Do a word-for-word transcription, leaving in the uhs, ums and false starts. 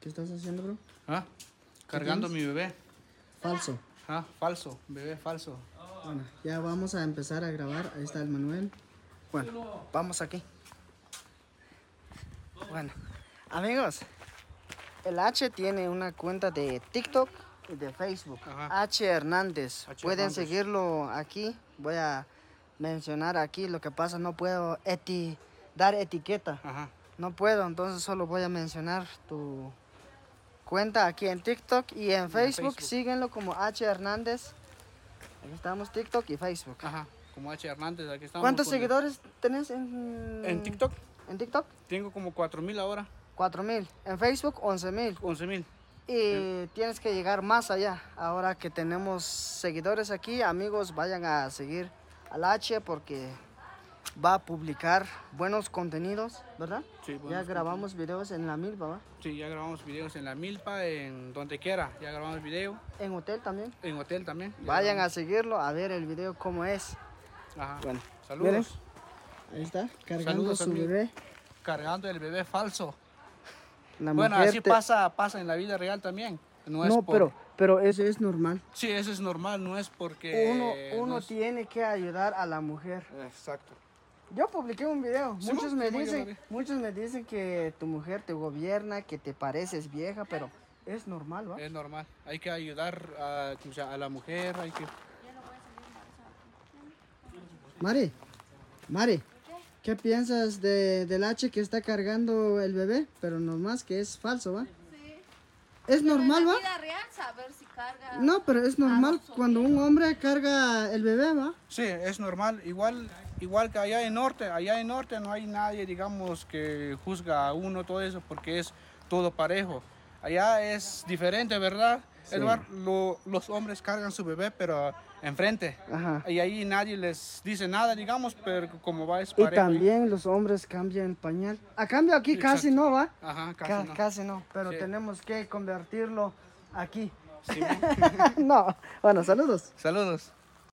¿Qué estás haciendo, bro? ¿Ah? Cargando mi bebé. Falso. Ah, falso, bebé falso. Bueno, ya vamos a empezar a grabar. Ahí está el Manuel. Bueno, vamos aquí. Bueno, amigos, el H tiene una cuenta de TikTok y de Facebook. Ajá. H Hernández. H. Pueden Hernández. seguirlo aquí. Voy a mencionar aquí. Lo que pasa, no puedo eti dar etiqueta. Ajá. No puedo, entonces solo voy a mencionar tu cuenta aquí en TikTok y en Facebook. Facebook. Síguenlo como H Hernández. Aquí estamos, TikTok y Facebook. Ajá. Como H. Hernández, aquí estamos. ¿Cuántos con- seguidores tenés en, En TikTok En TikTok, tengo como cuatro mil ahora. cuatro mil. En Facebook, once mil. once mil. Y tienes que llegar más allá. Ahora que tenemos seguidores aquí, amigos, vayan a seguir al H porque va a publicar buenos contenidos, ¿verdad? Sí, Ya buenos grabamos videos en la milpa, ¿va? Sí, ya grabamos videos en la milpa, en donde quiera. Ya grabamos video. En hotel también. En hotel también. Ya Vayan a grabamos. seguirlo a ver el video cómo es. Ajá. Bueno, Saludos. miren. Ahí está, cargando Saludos, su amigo. bebé. Cargando el bebé falso. La Bueno, mujer así te- pasa, pasa en la vida real también. No, es No, por- pero, pero eso es normal. Sí, eso es normal, no es porque... Uno, uno no es- tiene que ayudar a la mujer. Exacto. Yo publiqué un video. Sí, muchos mo, me sí, mo, yo lo dicen, vi. muchos me dicen que tu mujer te gobierna, que te pareces vieja, pero es normal, ¿va? Es normal. Hay que ayudar a, o sea, a la mujer, hay que... Mari, Mari, ¿qué piensas de, del H que está cargando el bebé? Pero nomás que es falso, ¿va? Sí. Es normal, En ¿va? la vida real saber si carga. No, pero es normal Ah, no, cuando un hombre carga el bebé, ¿va? Sí, es normal. Igual, igual que allá en norte. Allá en norte no hay nadie, digamos, que juzga a uno todo eso porque es todo parejo. Allá es diferente, ¿verdad? Sí. Eduardo, lo- los hombres cargan su bebé, pero enfrente. Ajá. Y ahí nadie les dice nada, digamos, pero como va es Y parejo. también los hombres cambian pañal. A cambio aquí casi Exacto. no, ¿va? Ajá, casi Ca- no. Casi no, pero Sí. tenemos que convertirlo aquí. Sí, mo. No, bueno, saludos. Saludos.